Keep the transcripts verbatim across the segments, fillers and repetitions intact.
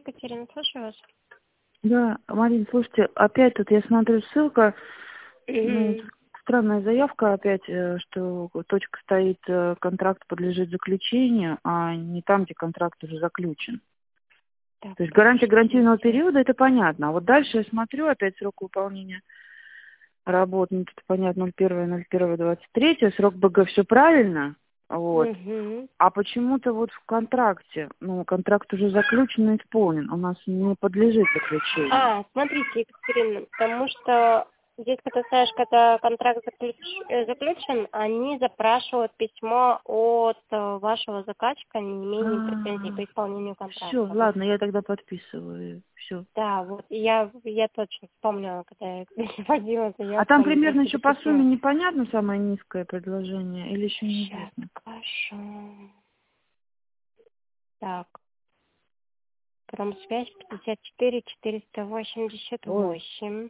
Екатерина, слушаю вас. Да, Марин, слушайте, опять тут я смотрю ссылка, ну, Угу. странная заявка опять, э, что точка стоит, э, контракт подлежит заключению, а не там, где контракт уже заключен. Так, То есть гарантия гарантийного подождите. периода, это понятно. А вот дальше я смотрю, опять срок выполнения работ, ну, тут понятно, ноль первое ноль первое двадцать третье, срок БГ, все правильно, вот. Угу. А почему-то вот в контракте, ну, контракт уже заключен и исполнен, у нас не подлежит заключению. А, смотрите, Екатерина, потому что здесь, когда, знаешь, когда контракт заключ- э, заключен, они запрашивают письмо от э, вашего заказчика, не имея претензий по исполнению Все, контракта. Вот. ладно, я тогда подписываю, все. Да, вот и я, я точно вспомнила, когда я вводила А заявку, там они примерно просили еще по письмо. сумме непонятно самое низкое предложение или еще Сейчас неизвестно? покажу. Так, промсвязь пятьдесят четыре четыреста восемьдесят Ой, восемь.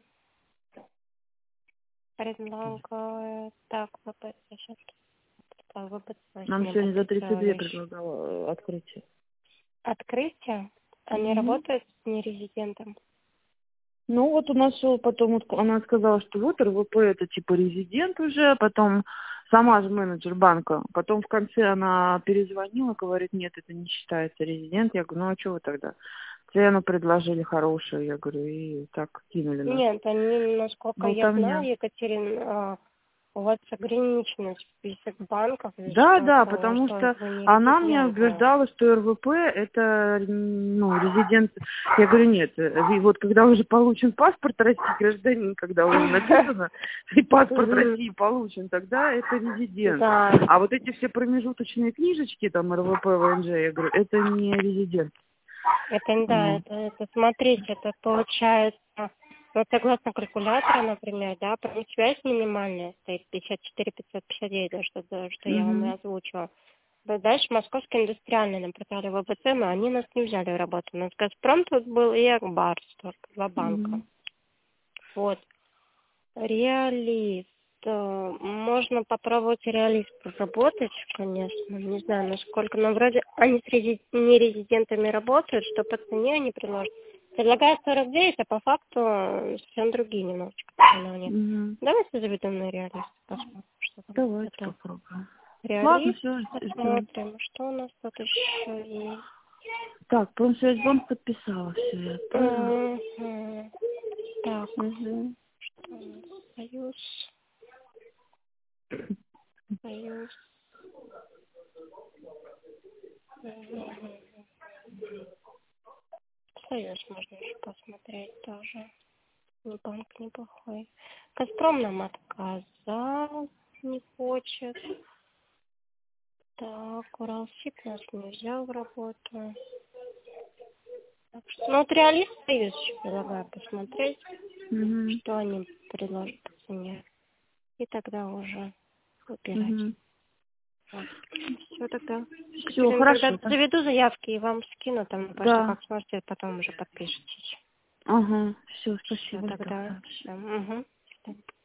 Предлагаю, так, ВП, сейчас, ВП, нам сегодня сегодня за тридцать две подписывали. предлагала э, открытие. Открытие? Они Угу. работают с нерезидентом? Ну вот у нас шел потом, вот она сказала, что вот РВП это типа резидент уже, потом сама же менеджер банка, потом в конце она перезвонила, говорит, нет, это не считается резидент. Я говорю, ну а что вы тогда? Цену предложили хорошую, я говорю, и так кинули нас. Нет, они, насколько я знаю, Болтовня. Екатерина, у вас ограниченный список банков, и Да, что, да, то, потому что что вы не она мне резиденты. убеждала, что РВП это, ну, резидент. Я говорю, нет, и вот когда уже получен паспорт России, гражданин, когда уже написано, и паспорт Мгм. России получен, тогда это резидент. Да, А вот эти все промежуточные книжечки, там, РВП, ВНЖ, я говорю, это не резидент. это, да, Вот. это, это, смотрите, это получается, вот согласно калькулятору, например, да, связь минимальная стоит пятьдесят четыре пятьсот пятьдесят девять, да, что, да, что я вам и Мгм. озвучила. Да, дальше Московский индустриальный нам продали ВБЦ, но они нас не взяли в работу. У нас Газпром тут был и Акбарс, только два банка. Мгм. Вот. Реалист. э, Можно попробовать реалист проработать, конечно. Не знаю, насколько, но вроде они с рези- не резидентами работают, что по цене они предложат. Предлагают сорок девять, а по факту э, совсем другие немножечко цены у них. Мгм. Давайте заведем на реалист, посмотрим, что там. Давайте Это попробуем. Ладно, реалист, все, ждем. посмотрим, что у нас тут еще есть. Так, Промсвязьбанк подписала все, я отправила. Мгм. Так, Угу. что у нас? Союз, Союз. Мгм. Союз можно еще посмотреть тоже. Не банк неплохой. Газпром нам отказал, не хочет. Так, Уралсиб нас не взял в работу. Так что, ну, вот реалист Союз еще предлагаю посмотреть, Угу. что они предложат по цене. И тогда уже выбирать. Угу. Все тогда. Все, Екатерина, тогда хорошо. Да. заведу заявки и вам скину там на почту, Да. как сможете, потом уже подпишитесь. Ага. Все, Все спасибо, жду. тогда. Да. Все. Угу.